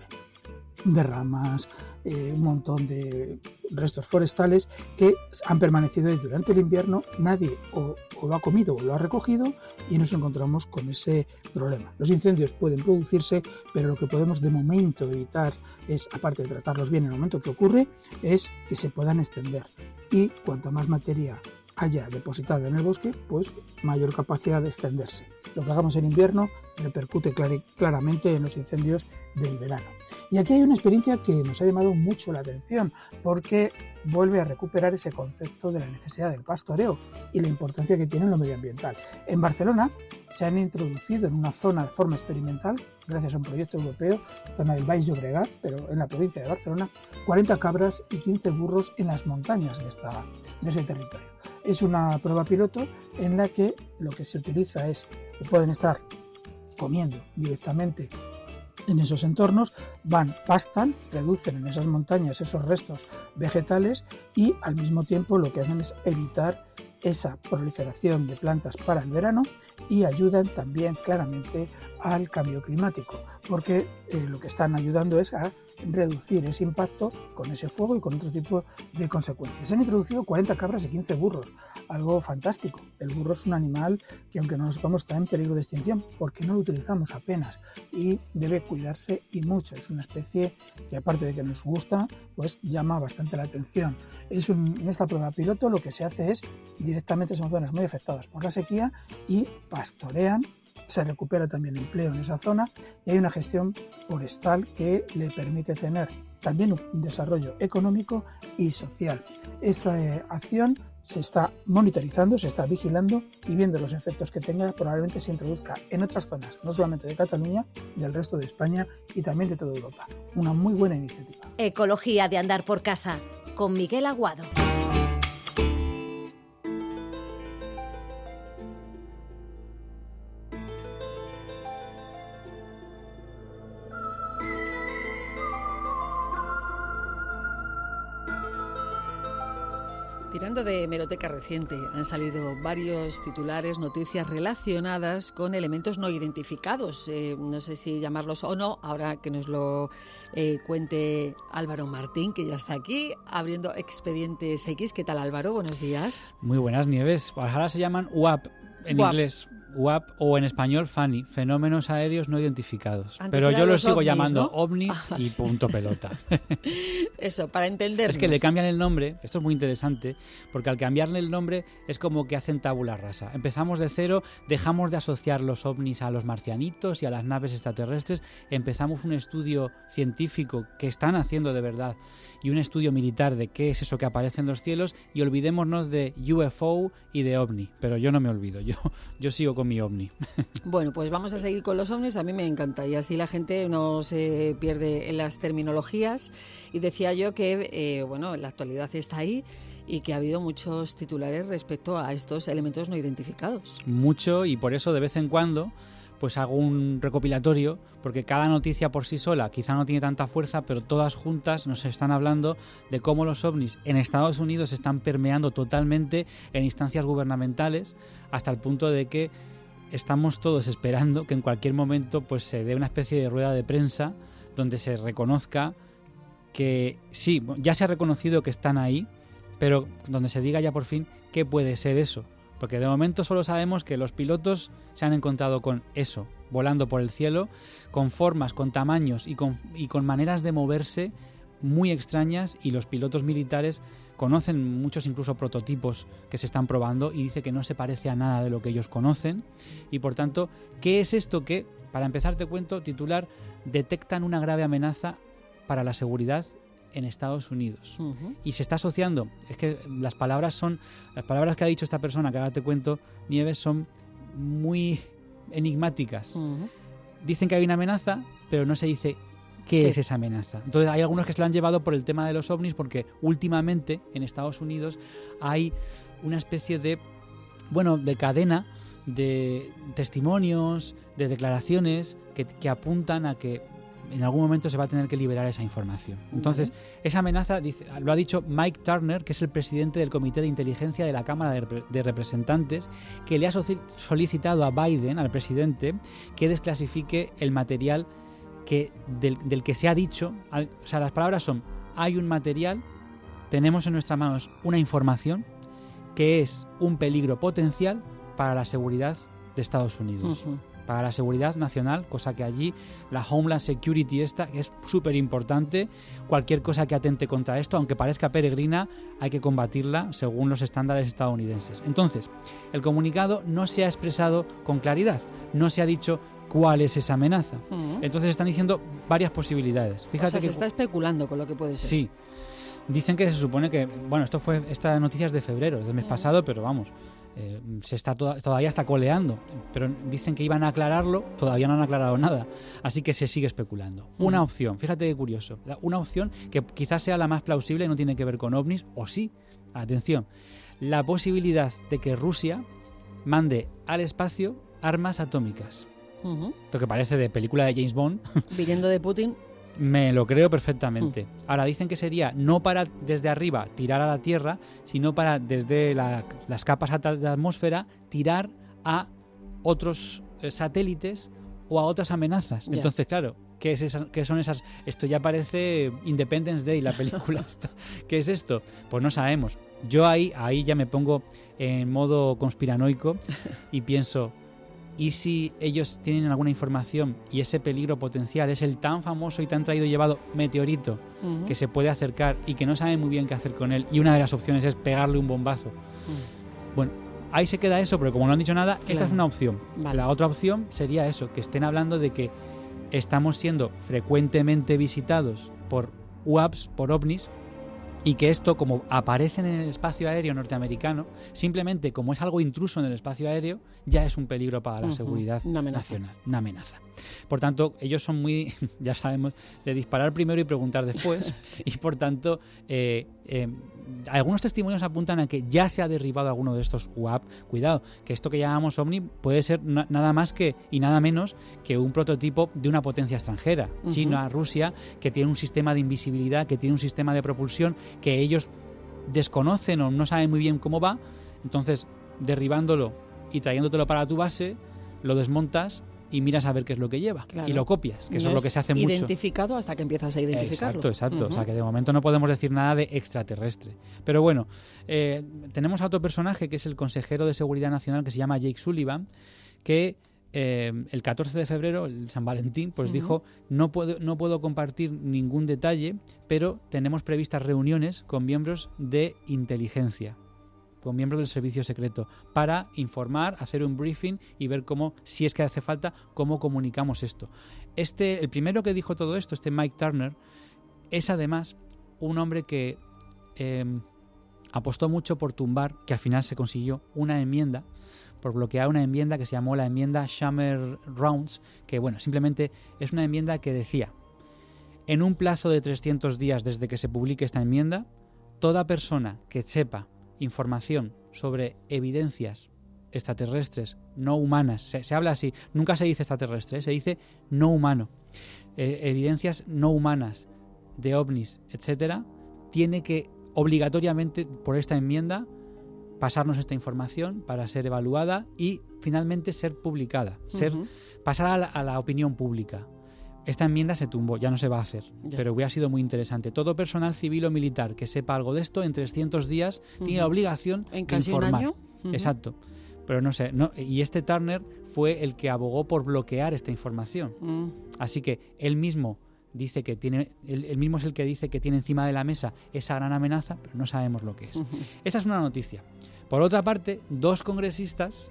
de ramas, eh, un montón de restos forestales que han permanecido ahí durante el invierno. Nadie o, o lo ha comido o lo ha recogido, y nos encontramos con ese problema. Los incendios pueden producirse, pero lo que podemos de momento evitar es, aparte de tratarlos bien en el momento que ocurre, es que se puedan extender. Y cuanta más materia haya depositada en el bosque, pues mayor capacidad de extenderse. Lo que hagamos en invierno repercute clar- claramente en los incendios del verano. Y aquí hay una experiencia que nos ha llamado mucho la atención, porque vuelve a recuperar ese concepto de la necesidad del pastoreo y la importancia que tiene en lo medioambiental. En Barcelona se han introducido en una zona de forma experimental, gracias a un proyecto europeo, zona del Baix Llobregat, pero en la provincia de Barcelona, cuarenta cabras y quince burros en las montañas de, esta, de ese territorio. Es una prueba piloto en la que lo que se utiliza es que pueden estar comiendo directamente en esos entornos, van, pastan, reducen en esas montañas esos restos vegetales, y al mismo tiempo lo que hacen es evitar esa proliferación de plantas para el verano, y ayudan también claramente al cambio climático, porque eh, lo que están ayudando es a reducir ese impacto con ese fuego y con otro tipo de consecuencias. Se han introducido cuarenta cabras y quince burros, algo fantástico. El burro es un animal que, aunque no lo sepamos, está en peligro de extinción porque no lo utilizamos apenas y debe cuidarse y mucho. Es una especie que, aparte de que nos gusta, pues llama bastante la atención. Es un, en esta prueba piloto lo que se hace es directamente son zonas muy afectadas por la sequía y pastorean, se recupera también empleo en esa zona y hay una gestión forestal que le permite tener también un desarrollo económico y social. Esta eh, acción se está monitorizando, se está vigilando y viendo los efectos que tenga, probablemente se introduzca en otras zonas, no solamente de Cataluña, del resto de España y también de toda Europa. Una muy buena iniciativa. Ecología de andar por casa, con Miguel Aguado. Tirando de hemeroteca reciente, han salido varios titulares, noticias relacionadas con elementos no identificados. Eh, no sé si llamarlos o no, ahora que nos lo eh, cuente Álvaro Martín, que ya está aquí, abriendo Expedientes X. ¿Qué tal, Álvaro? Buenos días. Muy buenas, Nieves. Ahora se llaman U A P en U A P. inglés. U A P o en español F A N I, fenómenos aéreos no identificados. Antes Pero yo lo los sigo ovnis, llamando ¿no? ovnis y punto pelota. Eso, para entendernos. Es que le cambian el nombre, esto es muy interesante, porque al cambiarle el nombre es como que hacen tabula rasa. Empezamos de cero, dejamos de asociar los ovnis a los marcianitos y a las naves extraterrestres, empezamos un estudio científico que están haciendo de verdad y un estudio militar de qué es eso que aparece en los cielos y olvidémonos de U F O y de ovni. Pero yo no me olvido, yo, yo sigo con mi ovni. Bueno, pues vamos a seguir con los ovnis, a mí me encanta y así la gente no se pierde en las terminologías. Y decía yo que, eh, bueno, la actualidad está ahí y que ha habido muchos titulares respecto a estos elementos no identificados. Mucho, y por eso de vez en cuando pues hago un recopilatorio, porque cada noticia por sí sola quizá no tiene tanta fuerza, pero todas juntas nos están hablando de cómo los ovnis en Estados Unidos están permeando totalmente en instancias gubernamentales, hasta el punto de que estamos todos esperando que en cualquier momento pues se dé una especie de rueda de prensa donde se reconozca que sí, ya se ha reconocido que están ahí, pero donde se diga ya por fin qué puede ser eso. Porque de momento solo sabemos que los pilotos se han encontrado con eso, volando por el cielo, con formas, con tamaños y con, y con maneras de moverse muy extrañas, y los pilotos militares conocen muchos incluso prototipos que se están probando y dice que no se parece a nada de lo que ellos conocen. Y por tanto, ¿qué es esto que, para empezar te cuento, titular, detectan una grave amenaza para la seguridad en Estados Unidos? Uh-huh. Y se está asociando, es que las palabras son, las palabras que ha dicho esta persona, que ahora te cuento, Nieves, son muy enigmáticas. Uh-huh. Dicen que hay una amenaza, pero no se dice qué ¿Qué? es esa amenaza. Entonces hay algunos que se lo han llevado por el tema de los ovnis, porque últimamente en Estados Unidos hay una especie de, bueno, de cadena de testimonios, de declaraciones que, que apuntan a que en algún momento se va a tener que liberar esa información. Entonces, uh-huh. esa amenaza, dice, lo ha dicho Mike Turner, que es el presidente del Comité de Inteligencia de la Cámara de, Rep- de Representantes, que le ha so- solicitado a Biden, al presidente, que desclasifique el material que del, del que se ha dicho. Al, o sea, las palabras son: hay un material, tenemos en nuestras manos una información que es un peligro potencial para la seguridad de Estados Unidos. Uh-huh. Para la seguridad nacional, cosa que allí la Homeland Security esta es súper importante. Cualquier cosa que atente contra esto, aunque parezca peregrina, hay que combatirla según los estándares estadounidenses. Entonces, el comunicado no se ha expresado con claridad, no se ha dicho cuál es esa amenaza. Uh-huh. Entonces están diciendo varias posibilidades. Fíjate, o sea, que se está especulando con lo que puede ser. Sí. Dicen que se supone que, bueno, esto fue, esta noticia es de febrero, del mes uh-huh. pasado, pero vamos, Eh, se está to- todavía está coleando, pero dicen que iban a aclararlo, todavía no han aclarado nada, así que se sigue especulando. Mm. Una opción, fíjate qué curioso, una opción que quizás sea la más plausible y no tiene que ver con ovnis, o sí, atención, la posibilidad de que Rusia mande al espacio armas atómicas. Uh-huh. Lo que parece de película de James Bond. Viniendo de Putin. Me lo creo perfectamente. Mm. Ahora, dicen que sería no para desde arriba tirar a la Tierra, sino para desde la, las capas altas de la atmósfera tirar a otros eh, satélites o a otras amenazas. Yeah. Entonces, claro, ¿Qué, es esa, ¿Qué son esas? Esto ya parece Independence Day, la película esta. ¿Qué es esto? Pues no sabemos. Yo ahí, ahí ya me pongo en modo conspiranoico y pienso, ¿y si ellos tienen alguna información y ese peligro potencial es el tan famoso y tan traído y llevado meteorito uh-huh. que se puede acercar y que no saben muy bien qué hacer con él y una de las opciones es pegarle un bombazo? Uh-huh. Bueno, ahí se queda eso, pero como no han dicho nada, claro. esta es una opción. Vale. La otra opción sería eso, que estén hablando de que estamos siendo frecuentemente visitados por U A Ps, por ovnis, y que esto, como aparecen en el espacio aéreo norteamericano, simplemente como es algo intruso en el espacio aéreo, ya es un peligro para la uh-huh. seguridad una nacional, una amenaza. Por tanto, ellos son muy, ya sabemos, de disparar primero y preguntar después, sí. y por tanto, eh, eh, algunos testimonios apuntan a que ya se ha derribado alguno de estos U A P. Cuidado, que esto que llamamos ovni puede ser na- nada más que y nada menos que un prototipo de una potencia extranjera, uh-huh. China, Rusia, que tiene un sistema de invisibilidad, que tiene un sistema de propulsión que ellos desconocen o no saben muy bien cómo va. Entonces, derribándolo y trayéndotelo para tu base, lo desmontas y miras a ver qué es lo que lleva, claro. y lo copias, que no eso es lo que se hace mucho. Identificado hasta que empiezas a identificarlo. Exacto, exacto. Uh-huh. O sea, que de momento no podemos decir nada de extraterrestre. Pero bueno, eh, tenemos a otro personaje que es el consejero de Seguridad Nacional, que se llama Jake Sullivan, que eh, el catorce de febrero, el San Valentín, pues uh-huh. dijo, no puedo, no puedo compartir ningún detalle, pero tenemos previstas reuniones con miembros de inteligencia, con miembros del servicio secreto, para informar, hacer un briefing y ver cómo, si es que hace falta, cómo comunicamos esto. Este, el primero que dijo todo esto, este Mike Turner, es además un hombre que eh, apostó mucho por tumbar, que al final se consiguió, una enmienda, por bloquear una enmienda que se llamó la enmienda Shammer Rounds, que bueno, simplemente es una enmienda que decía, en un plazo de trescientos días desde que se publique esta enmienda, toda persona que sepa información sobre evidencias extraterrestres no humanas, se, se habla así, nunca se dice extraterrestre, se dice no humano, eh, evidencias no humanas de ovnis, etcétera, tiene que obligatoriamente por esta enmienda pasarnos esta información para ser evaluada y finalmente ser publicada, ser uh-huh. pasar a la, a la opinión pública. Esta enmienda se tumbó, ya no se va a hacer, ya. pero hubiera sido muy interesante. Todo personal civil o militar que sepa algo de esto en trescientos días uh-huh. tiene la obligación ¿En de casi informar. Un año? Uh-huh. Exacto. Pero no sé, no, y este Turner fue el que abogó por bloquear esta información. Uh-huh. Así que él mismo dice que tiene, él, él mismo es el que dice que tiene encima de la mesa esa gran amenaza, pero no sabemos lo que es. Uh-huh. Esa es una noticia. Por otra parte, dos congresistas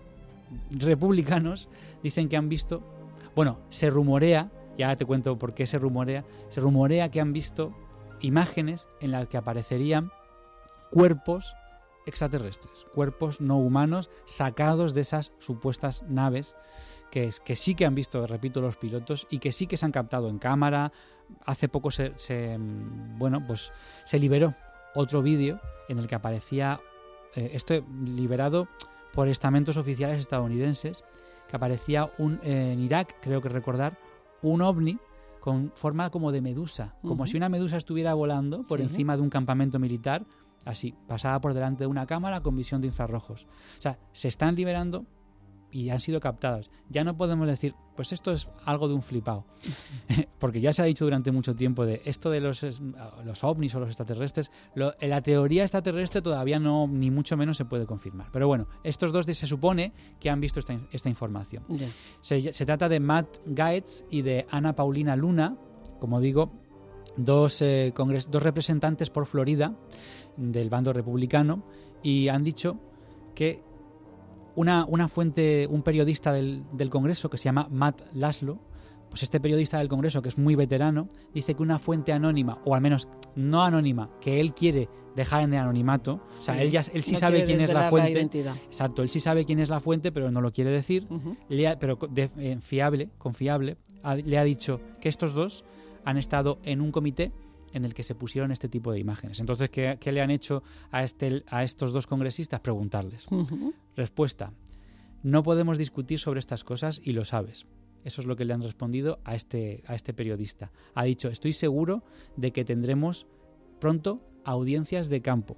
republicanos dicen que han visto, bueno, se rumorea, ya te cuento por qué se rumorea, se rumorea que han visto imágenes en las que aparecerían cuerpos extraterrestres, cuerpos no humanos sacados de esas supuestas naves que, que sí que han visto, repito, los pilotos y que sí que se han captado en cámara. Hace poco se, se bueno, pues se liberó otro vídeo en el que aparecía eh, esto liberado por estamentos oficiales estadounidenses, que aparecía un eh, en Irak, creo que recordar, un ovni con forma como de medusa, uh-huh. como si una medusa estuviera volando por sí. encima de un campamento militar, así, pasaba por delante de una cámara con visión de infrarrojos. O sea, se están liberando y han sido captados. Ya no podemos decir, pues esto es algo de un flipado, porque ya se ha dicho durante mucho tiempo de esto de los, los ovnis o los extraterrestres, lo, la teoría extraterrestre todavía no, ni mucho menos se puede confirmar. Pero bueno, estos dos se supone que han visto esta, esta información. Yeah. Se, se trata de Matt Gaetz y de Ana Paulina Luna, como digo, dos, eh, congres, dos representantes por Florida del bando republicano, y han dicho que Una, una fuente, un periodista del, del Congreso que se llama Matt Laszlo, pues este periodista del Congreso, que es muy veterano, dice que una fuente anónima, o al menos no anónima, que él quiere dejar en el anonimato, o sea, sí, él, ya, él sí no sabe quién es la fuente. La exacto, él sí sabe quién es la fuente, pero no lo quiere decir, uh-huh. le ha, pero de, eh, fiable, confiable, ha, le ha dicho que estos dos han estado en un comité en el que se pusieron este tipo de imágenes. Entonces, ¿qué, qué le han hecho a, este, a estos dos congresistas? Preguntarles. Uh-huh. Respuesta: no podemos discutir sobre estas cosas y lo sabes. Eso es lo que le han respondido a este, a este periodista. Ha dicho, estoy seguro de que tendremos pronto audiencias de campo.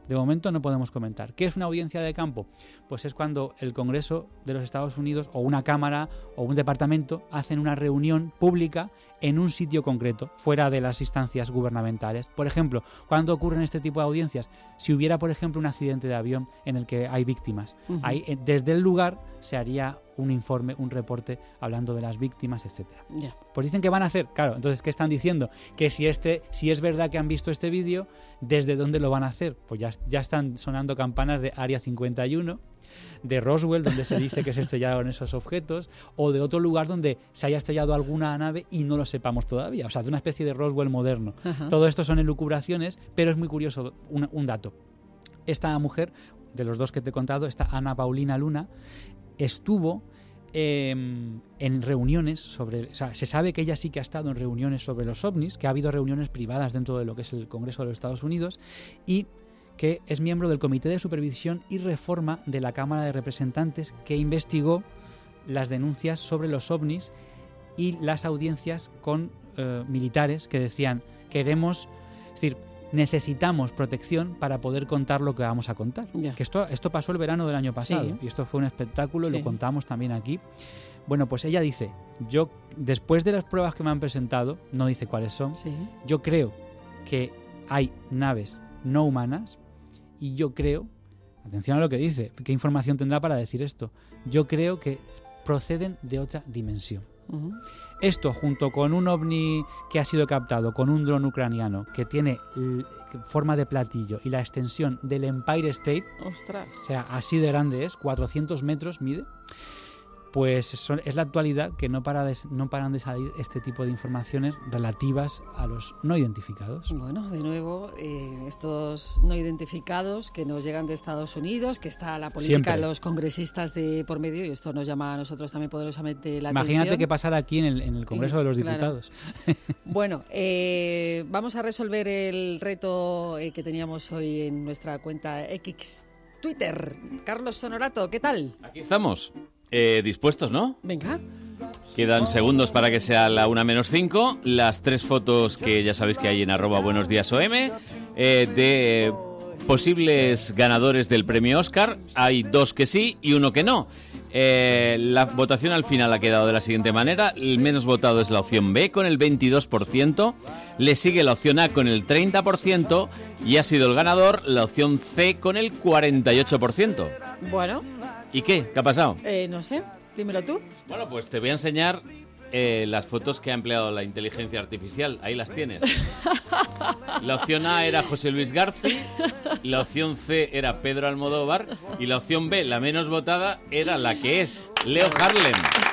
De momento no podemos comentar. ¿Qué es una audiencia de campo? Pues es cuando el Congreso de los Estados Unidos o una Cámara o un departamento hacen una reunión pública en un sitio concreto, fuera de las instancias gubernamentales. Por ejemplo, ¿cuándo ocurren este tipo de audiencias? Si hubiera, por ejemplo, un accidente de avión en el que hay víctimas. Uh-huh. Ahí, desde el lugar se haría un informe, un reporte hablando de las víctimas, etcétera. Yeah. Pues dicen que van a hacer, claro, entonces, ¿qué están diciendo? Que si este, si es verdad que han visto este vídeo, ¿desde dónde lo van a hacer? Pues ya, ya están sonando campanas de Área cincuenta y uno, de Roswell, donde se dice que se estrellaron esos objetos, o de otro lugar donde se haya estrellado alguna nave y no lo sepamos todavía, o sea, de una especie de Roswell moderno. Uh-huh. Todo esto son elucubraciones, pero es muy curioso un, un dato. Esta mujer, de los dos que te he contado, esta Ana Paulina Luna, estuvo eh, en reuniones sobre... O sea, se sabe que ella sí que ha estado en reuniones sobre los ovnis, que ha habido reuniones privadas dentro de lo que es el Congreso de los Estados Unidos, y que es miembro del Comité de Supervisión y Reforma de la Cámara de Representantes, que investigó las denuncias sobre los ovnis y las audiencias con eh, militares que decían, queremos... Es decir, necesitamos protección para poder contar lo que vamos a contar. Yeah. Que esto, esto pasó el verano del año pasado, sí. Y esto fue un espectáculo, sí. Lo contamos también aquí. Bueno, pues ella dice, yo, después de las pruebas que me han presentado, no dice cuáles son, sí. Yo creo que hay naves no humanas y yo creo, atención a lo que dice, ¿qué información tendrá para decir esto? Yo creo que proceden de otra dimensión. Uh-huh. Esto, junto con un ovni que ha sido captado con un dron ucraniano que tiene l- forma de platillo y la extensión del Empire State, ¡ostras! O sea, así de grande es, cuatrocientos metros mide, pues son, es la actualidad que no, para de, no paran de salir este tipo de informaciones relativas a los no identificados. Bueno, de nuevo, eh, estos no identificados que nos llegan de Estados Unidos, que está la política de los congresistas de por medio, y esto nos llama a nosotros también poderosamente la Imagínate atención. qué pasará aquí en el, en el Congreso eh, de los claro. Diputados. Bueno, eh, vamos a resolver el reto eh, que teníamos hoy en nuestra cuenta X Twitter. Carlos Sonorato, ¿qué tal? Aquí estamos. Eh, dispuestos, ¿no? Venga. Quedan segundos para que sea la una menos cinco. Las tres fotos que ya sabéis que hay en arroba buenos días O M eh, de posibles ganadores del premio Oscar. Hay dos que sí y uno que no. Eh, la votación al final ha quedado de la siguiente manera. El menos votado es la opción B con el veintidós por ciento. Le sigue la opción A con el treinta por ciento. Y ha sido el ganador la opción C con el cuarenta y ocho por ciento. Bueno. ¿Y qué? ¿Qué ha pasado? Eh, no sé, dímelo tú. Bueno, pues te voy a enseñar eh, las fotos que ha empleado la inteligencia artificial. Ahí las tienes. La opción A era José Luis García, la opción C era Pedro Almodóvar y la opción B, la menos votada, era la que es Leo Harlem.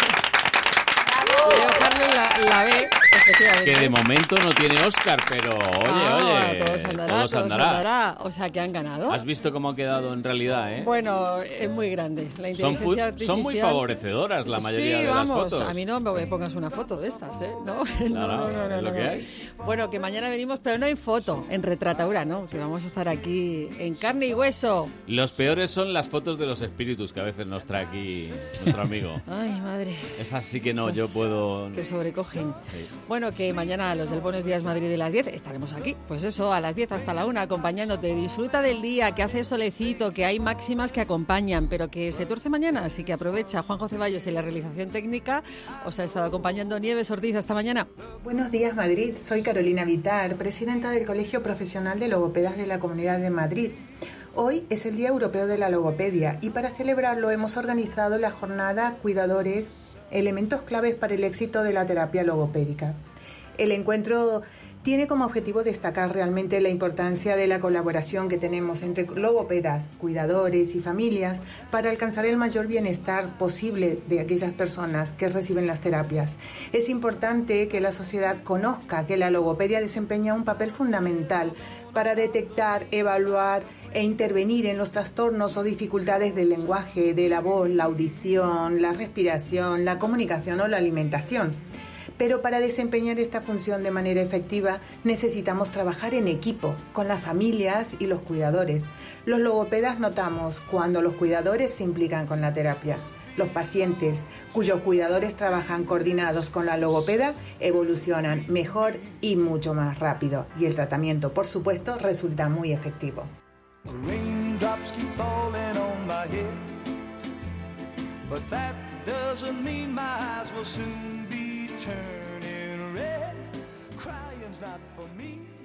Leo Harlem la, la B, efectivamente. Que de momento no tiene Oscar, pero oye, ah, oye, todos andará, todos todos andará. andará. O sea, que han ganado. ¿Has visto cómo ha quedado en realidad, eh? Bueno, es muy grande. La inteligencia son, fu- artificial... son muy favorecedoras la mayoría sí, de vamos, las fotos. A mí no me pongas una foto de estas, ¿eh? No, no, no, no, no, no, es lo no, que no. hay. Bueno, que mañana venimos, pero no en foto, en retrataura, ¿no? Que vamos a estar aquí en carne y hueso. Los peores son las fotos de los espíritus que a veces nos trae aquí nuestro amigo. Ay, madre. Esas sí que no, Esas yo puedo... Que sobrecogen. Sí. Bueno, que mañana los del Buenos Días Madrid de las diez estaremos aquí. Pues eso, a las diez hasta la una, acompañándote. Disfruta del día, que hace solecito, que hay máximas que acompañan, pero que se tuerce mañana, así que aprovecha. Juanjo Ceballos en la realización técnica. Os ha estado acompañando Nieves Ortiz. Hasta mañana. Buenos días, Madrid. Soy Carolina Vitar, presidenta del Colegio Profesional de Logopedas de la Comunidad de Madrid. Hoy es el Día Europeo de la Logopedia y para celebrarlo hemos organizado la jornada Cuidadores, elementos claves para el éxito de la terapia logopédica. El encuentro tiene como objetivo destacar realmente la importancia de la colaboración que tenemos entre logopedas, cuidadores y familias para alcanzar el mayor bienestar posible de aquellas personas que reciben las terapias. Es importante que la sociedad conozca que la logopedia desempeña un papel fundamental para detectar, evaluar e intervenir en los trastornos o dificultades del lenguaje, de la voz, la audición, la respiración, la comunicación o la alimentación. Pero para desempeñar esta función de manera efectiva necesitamos trabajar en equipo, con las familias y los cuidadores. Los logopedas notamos cuando los cuidadores se implican con la terapia. Los pacientes cuyos cuidadores trabajan coordinados con la logopeda evolucionan mejor y mucho más rápido. Y el tratamiento, por supuesto, resulta muy efectivo. Raindrops keep falling on my head, but that doesn't mean my eyes will soon be turning red. Crying's not for me.